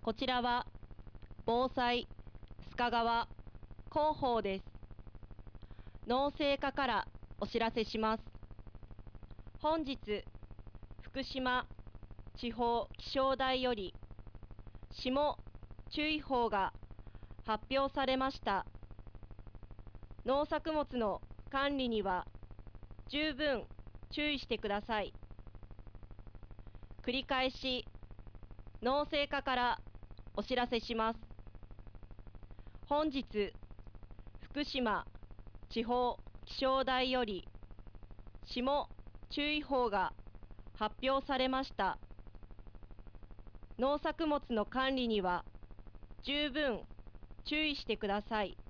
こちらは防災須賀川広報です。農政課からお知らせします。本日、福島地方気象台より霜注意報が発表されました。農作物の管理には十分注意してください。繰り返し農政課からお知らせします。本日、福島地方気象台より霜注意報が発表されました。農作物の管理には十分注意してください。